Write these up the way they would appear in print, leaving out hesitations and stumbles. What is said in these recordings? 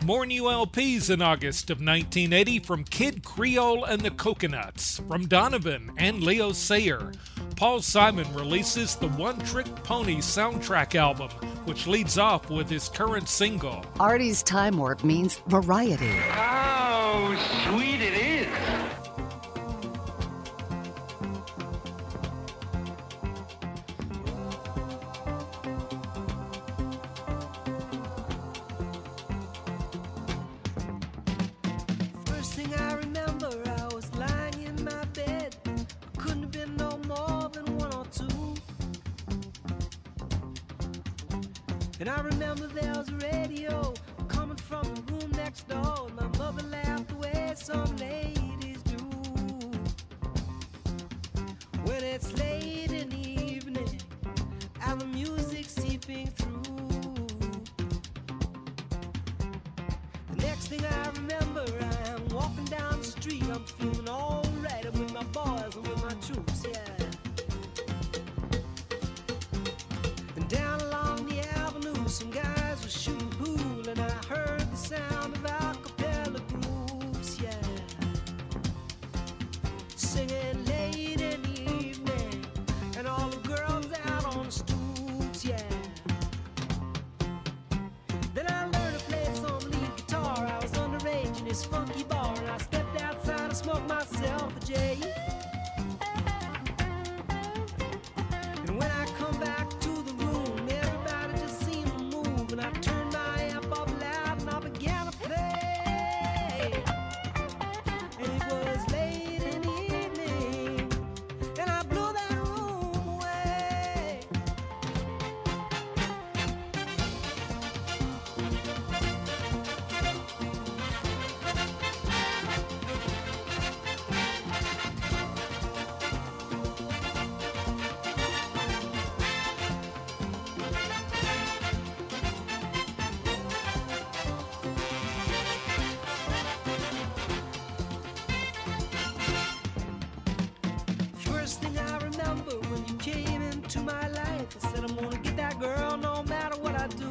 More new LPs in August of 1980 from Kid Creole and the Coconuts, from Donovan and Leo Sayer. Paul Simon releases the One Trick Pony soundtrack album, which leads off with his current single. Artie's Time Warp means variety. How sweet it is. First thing I remember, I was lying in my bed. Couldn't have been no more than 1 or 2. And I remember there was a radio coming from the room next door. And my mother laughed the way some ladies do. When it's late in the evening and the music's seeping through. The next thing I remember, I am walking down the street. I'm feeling all right. I'm with my boys and with my troops, yeah. And down along the avenue, some guys were shooting pool, and I heard the sound of a cappella groups, yeah. Singing late in the evening, and all the girls out on the stoops, yeah. Then I learned to play some lead guitar. I was underage in this funky bar, and I stepped outside and smoked myself a J. And when I come back to the room, everybody just seemed to move, and I turned my amp up loud and I began to play. And it was late in the evening, and I blew that room away. First thing I remember when you came into my life, I said I'm gonna get that girl no matter what I do.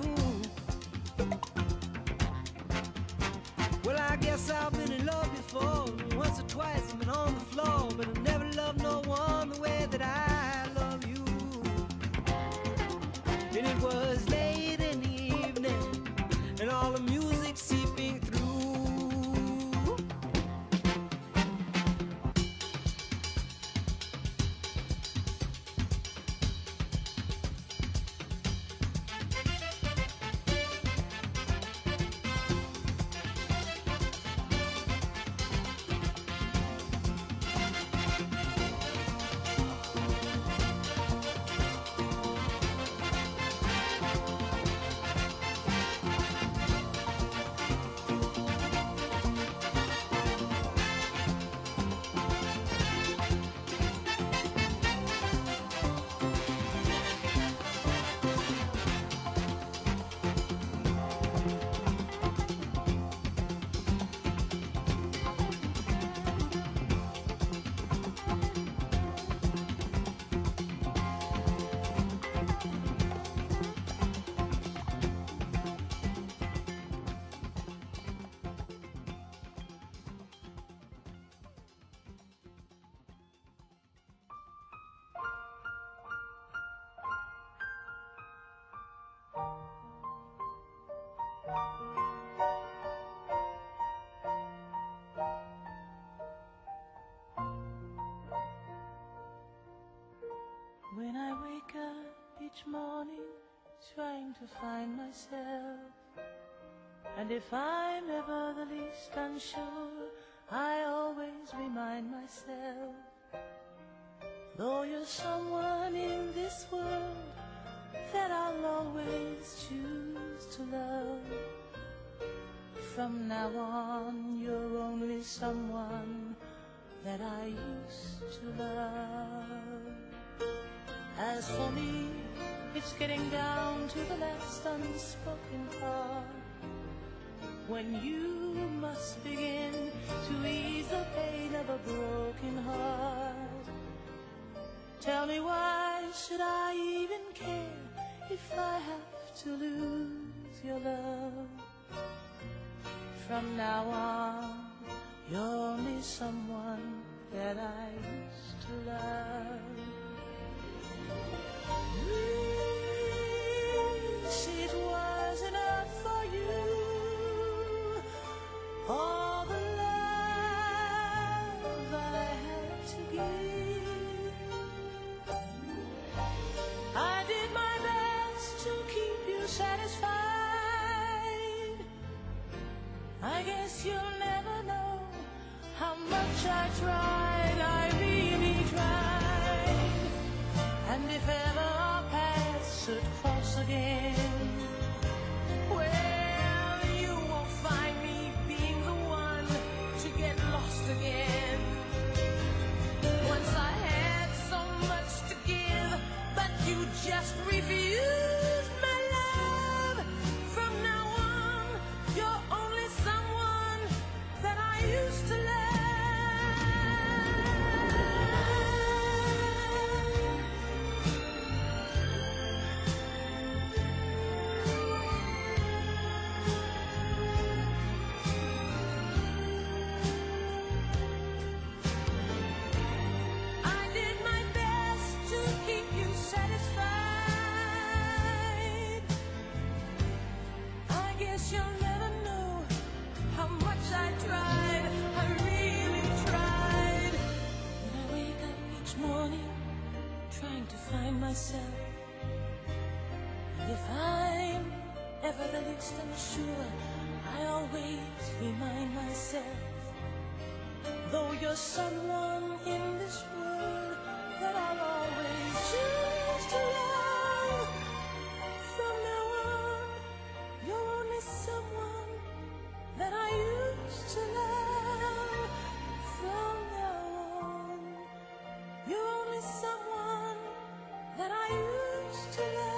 Well, I guess I've been in love before. Once or twice I've been on the floor, but I never loved no one the way that I love you. And it was late in the evening, and all the music seeping through. When I wake up each morning trying to find myself, and if I'm ever the least unsure, I always remind myself, though you're someone in this world that I'll always choose to love, from now on you're only someone that I used to love. As for me, it's getting down to the last unspoken part, when you must begin to ease the pain of a broken heart. Tell me, why should I even care if I have to lose your love? from now on, you're only someone that I used to love. Wish it was enough for you, all the love I had to give. I did my best to keep you satisfied. I guess you'll never know how much I tried. I really tried. And if ever our paths should cross again, well, you won't find me being the one to get lost again. Once I had so much to give, but you just refused my love. From now on, you're only someone that I used to love. I did my best to keep you satisfied. I guess you'll never know how much I tried. I really tried. When I wake up each morning trying to find myself, and if I'm ever the least unsure, I always remind myself, though you're someone in this world that I'll always choose to love. From now on, you're only someone that I used to love. From now on, you're only someone that I used to love.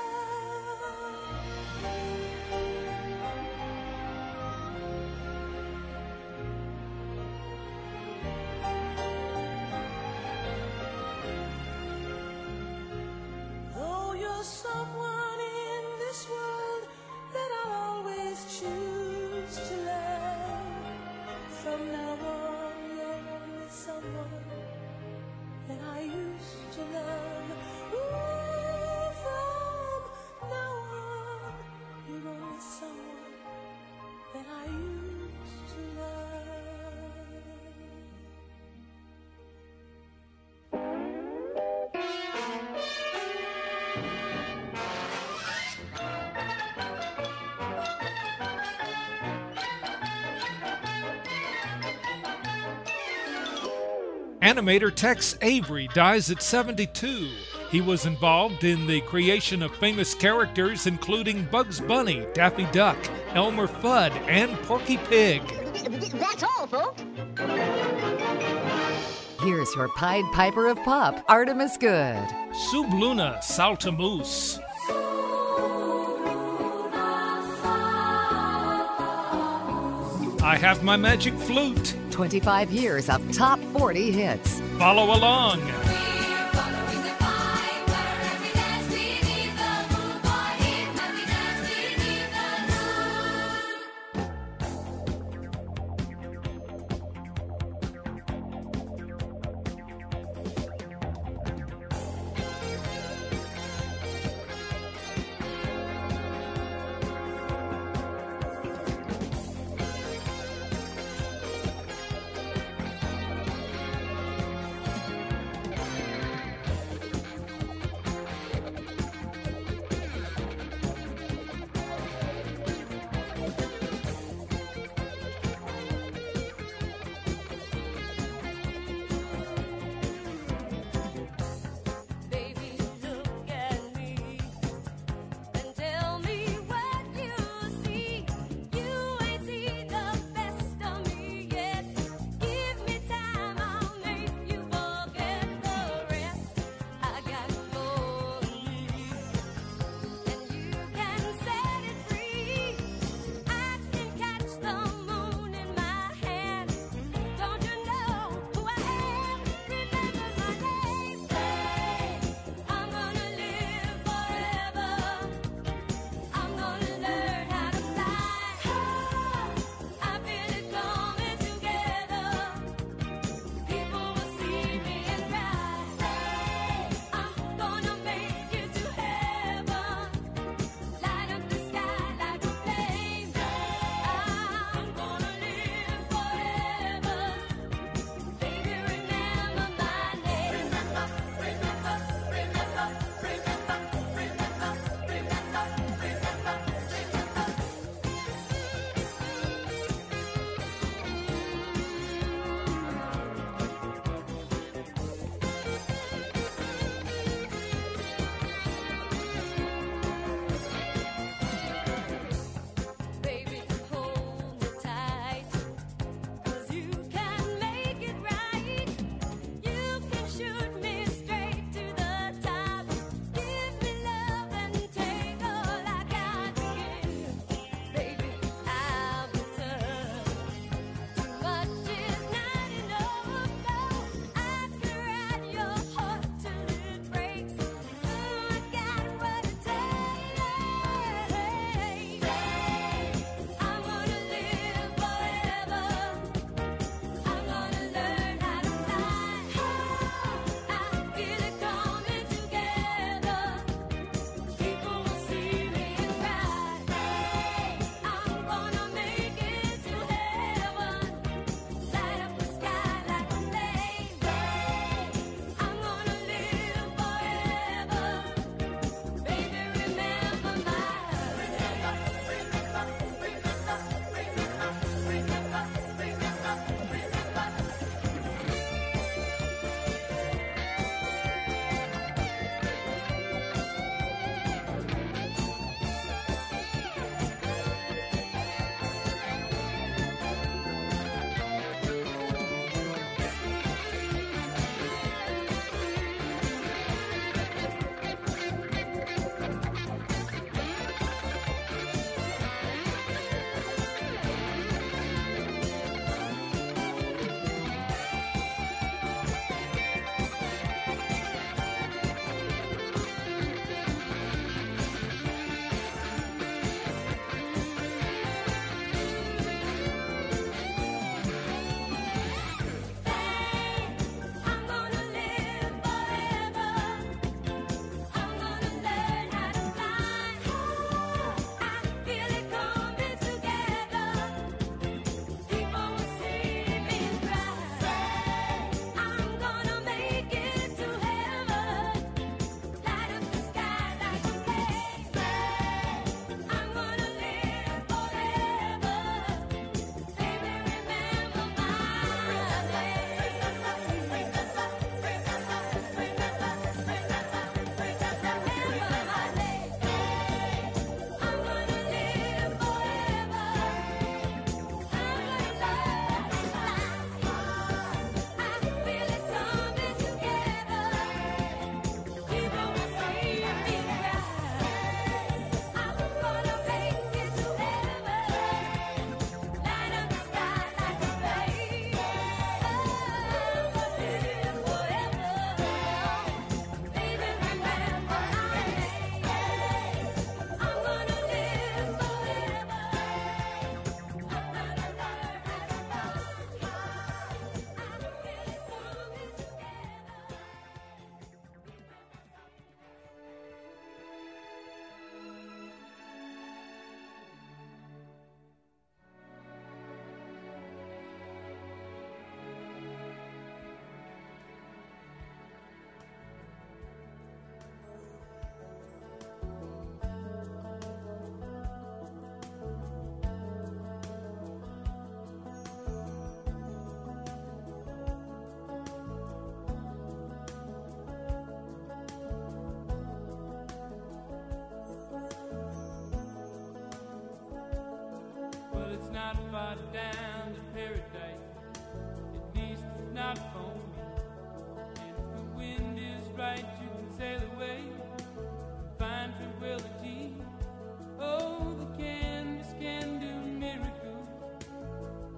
Though you're someone in this world that I'll always choose to love. From now on, you're only someone that I used to love. Ooh, from now on, you're only someone that I used to love. Animator Tex Avery dies at 72. He was involved in the creation of famous characters including Bugs Bunny, Daffy Duck, Elmer Fudd, and Porky Pig. That's all, folks. Here's your Pied Piper of Pop, Artemis Good. Subluna Saltamoose. I Have My Magic Flute. 25 years of top 40 hits. Follow along.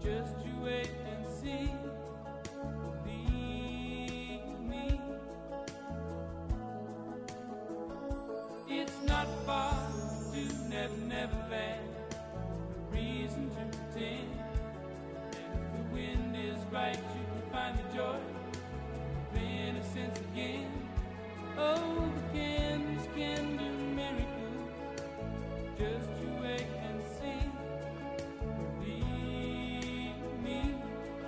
Just you wait and see. Believe me. It's not far to Never Never Land. Reason to pretend. And if the wind is right, you can find the joy of innocence again. Oh, the candles can do miracles. Just you wait and see. Believe me.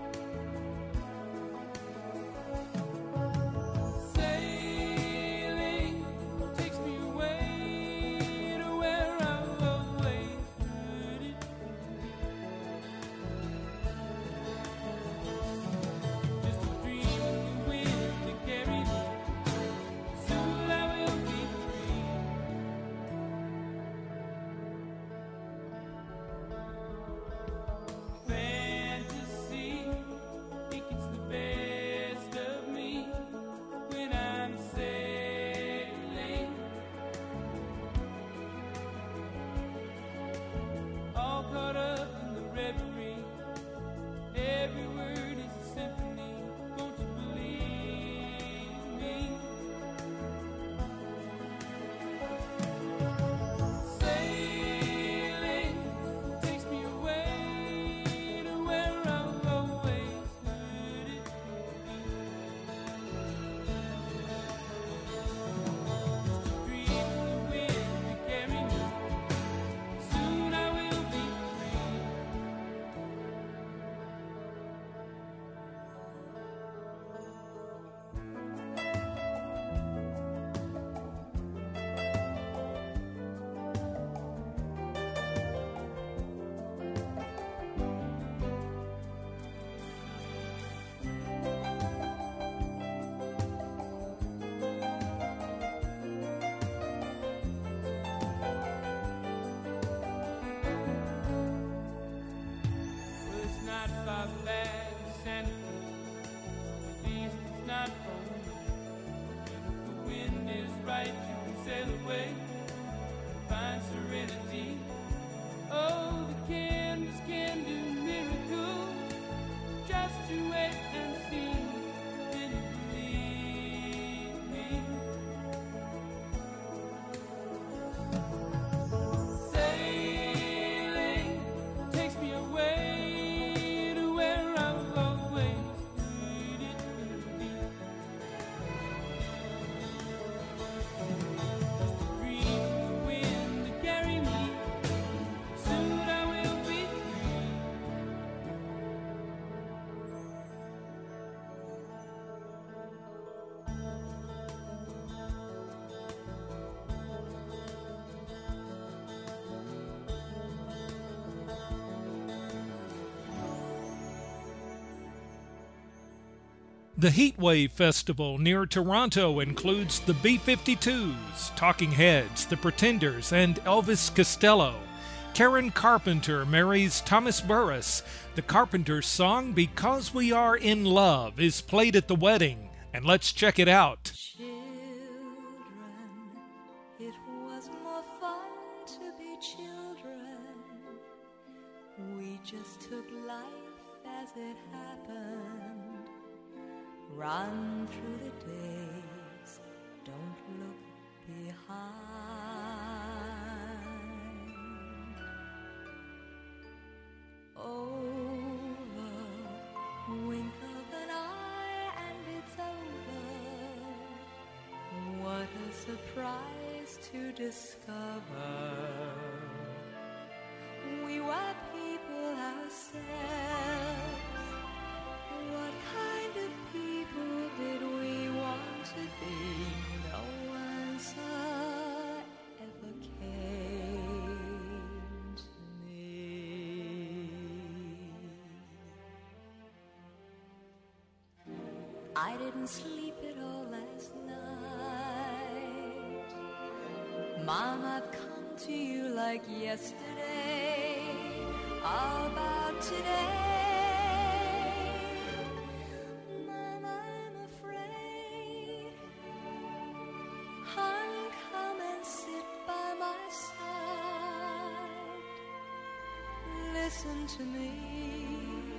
Sailing takes me away to where I've always heard it. Just a dream of the wind that carries me. Soon I will be free. Fantasy, it gets the best of me when I'm sailing. All caught up in the reverie. Every word is a symphony. Won't you believe me? Sailing takes me away to where I've always heard it. Just a dream of the wind to carry me. Soon I will be free. Well, it's not far back to Santa Cruz. At least it's not home. And if the wind is right, you can sail away and find serenity. Oh, the candles can do miracles. Just you wait and see. Then you believe me. Sailing takes me away to where I've always needed to be. Just a dream of the wind to carry me. Soon I will be free. The Heatwave Festival near Toronto includes the B-52s, Talking Heads, The Pretenders, and Elvis Costello. Karen Carpenter marries Thomas Burris. The Carpenters' song Because We Are in Love is played at the wedding. And let's check it out. Children, it was more fun to be children. We just took life as it happened. Run through the days, don't look behind. Over, wink of an eye and it's over. What a surprise to discover we were people ourselves. What kind of people did we want to be? No answer ever came to me. I didn't sleep at all last night. Mom, I've come to you like yesterday. How about today? Mom, I'm afraid. Hon, come and sit by my side. Listen to me.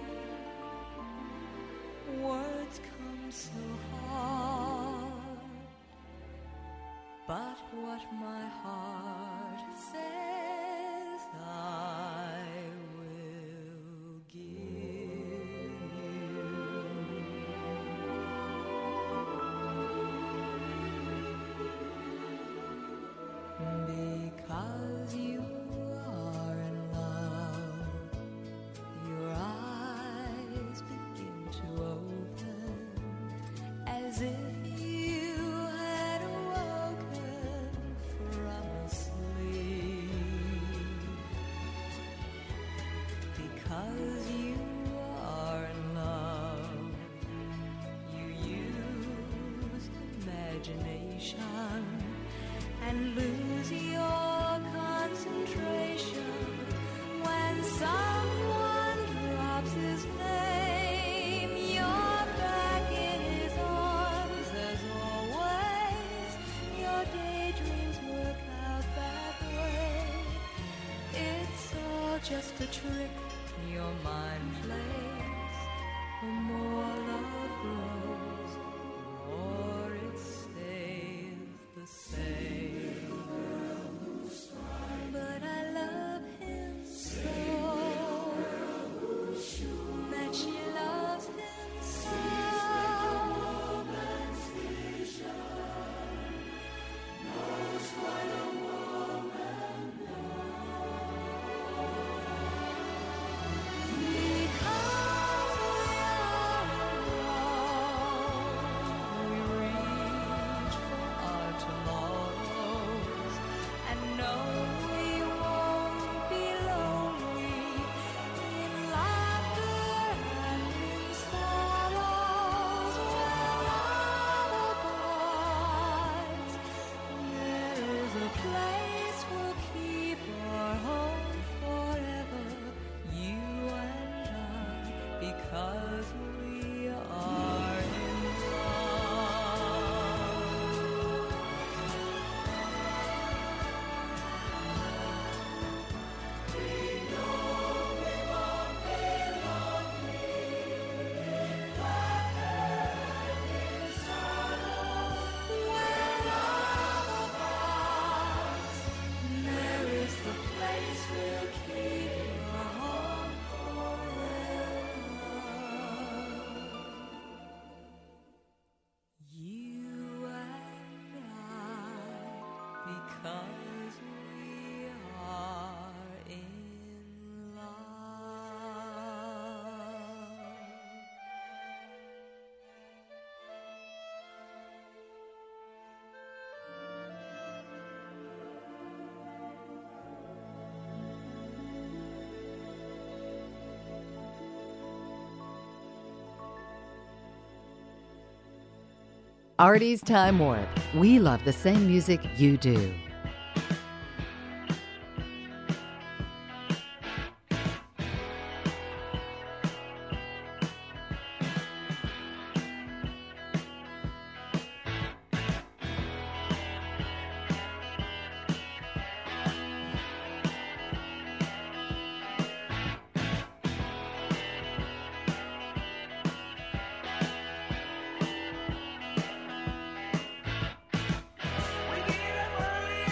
words come so hard, but what my heart says I will give you, because you are in love. Your eyes begin to open as if you had awoken from a sleep. Because you are in love, you use imagination and lose your concentration when someone drops his name. You're back in his arms as always. Your daydreams work out that way. It's all just a trick your mind plays. The more love grows, the more it stays the same. But I love him so that she loves him so. Place we'll keep our home forever, you and I, because we are in there is the place we'll keep our home forever. You and I, because we are in love. Artie's Time Warp. We love the same music you do. We get up early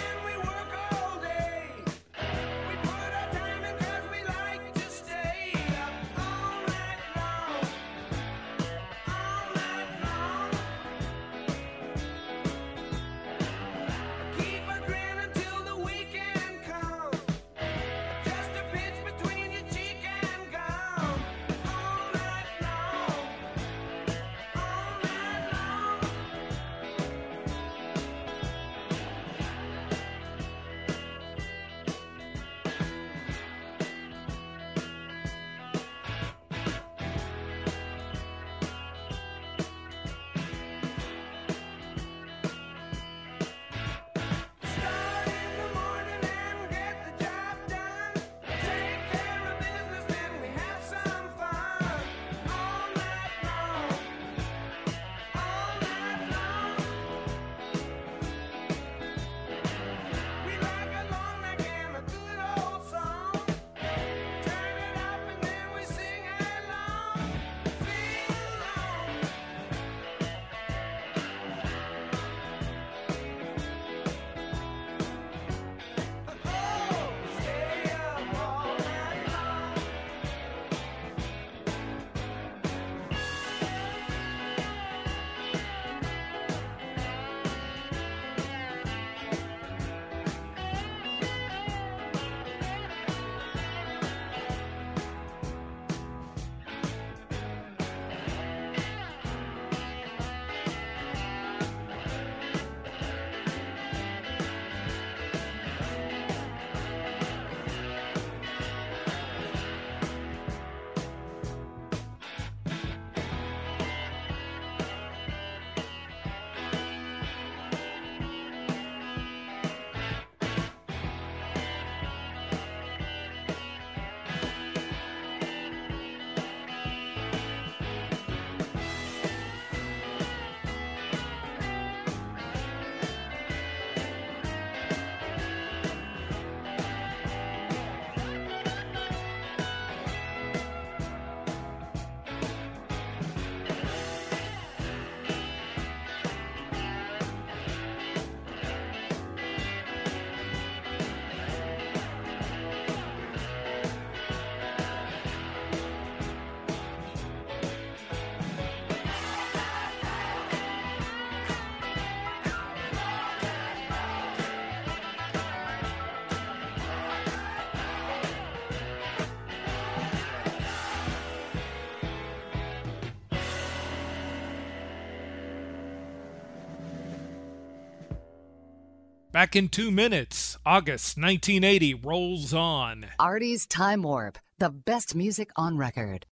Back in 2 minutes, August 1980 rolls on. Artie's Time Warp, the best music on record.